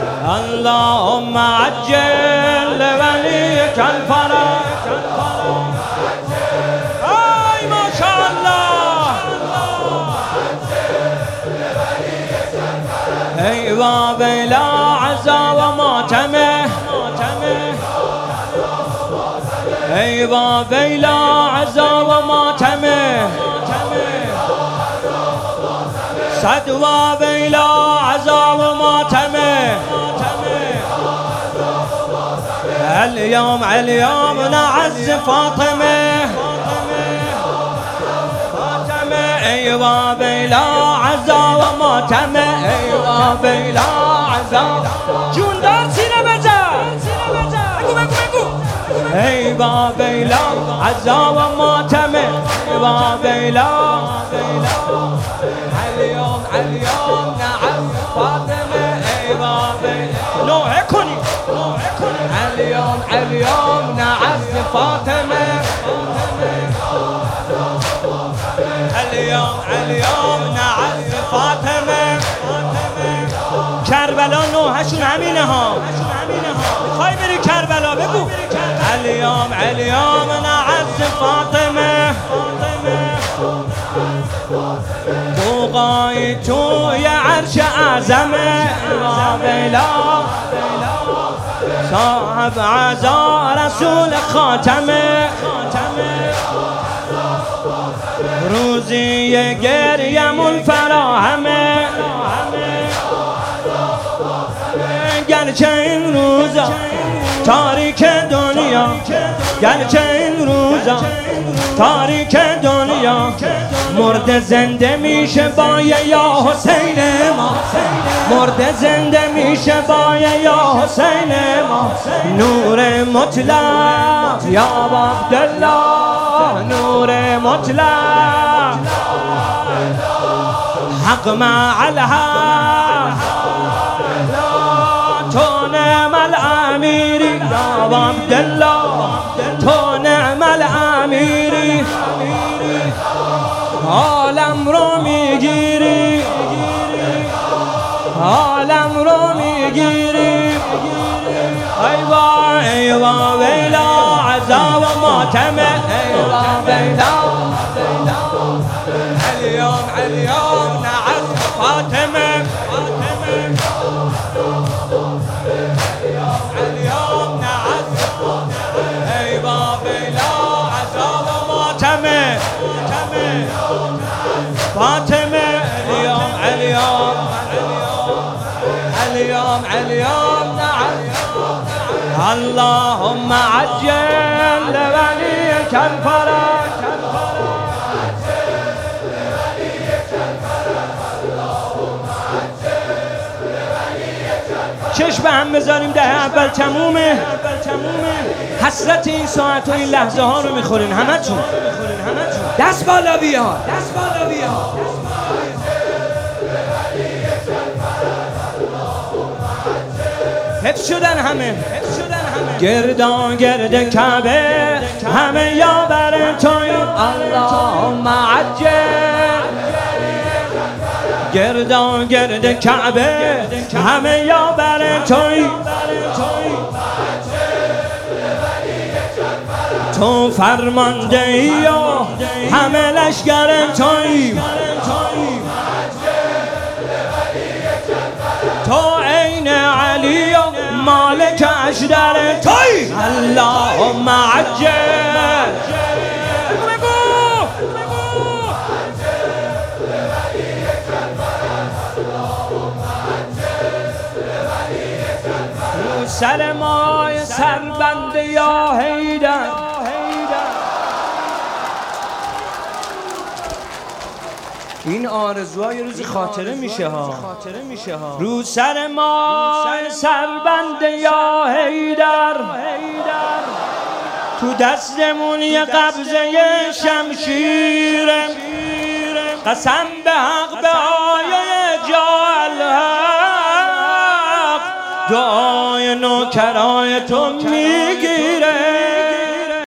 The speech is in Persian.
اللهم عجل لوليك الفرج. ای ماشاءالله ای ویلا عزا و ماتمه ای ویلا عزا و ماتمه صد ویلا عزا و ماتمه اليوم نعز فاطمه ای ویلا عزا و ماتمه ای ویلا عزا جون دار سینه بزن بگو ای ویلا عزا و ماتمه ای ویلا اليوم نعز فاطمه ای ویلا نوعه کنی اليوم نعز فاطمه اليوم نعز فاطمه کربلا نوحشون همینه ها میخوای بری کربلا بگو اليوم نعز فاطمه بوقای توی عرش اعظمه بلا صاحب عزا رسول خاتمه روزی گریمون فراهمه گرچه این روزا تاریک دنیا گرچه این روزا تاریک دنیا مرد زنده میشه با یا حسین ما مرد زنده میشه با یا حسین ما نور مطلق یا عبدالله نور مطلق حق مع الحق تو نعم الامیری یا عبدالله تو نعم الامیری عالم رو میگیری عالم رو میگیری ایوا ویلا عزا و ماتمه ایوا ویلا اليوم نعز فاطمه اليوم نعز ایوا ویلا عزا و ماتمه فاطمه اليوم نعز اللهم عجل لوليك الفرج چشم هم بذاریم ده اول تمومه حسرت این ساعت و این لحظه ها رو میخورین همتون دست بالا بیا حفظ شدن همه گردان گرد کعبه همه یاور توییم اللهم عجل گردان گرد کعبه همه یاور توییم تو فرماندهی و همه لشگر توییم تو عین علی و مالک اشدر توییم اللهم عجل رو سر مای سربند یا حیدر این آرزوها یه روزی خاطره میشه ها رو سر مای سربند یا حیدر تو دستمون یه قبضه شمشیره قسم به حق به آیه جا الحق دعای نوکرای تو میگی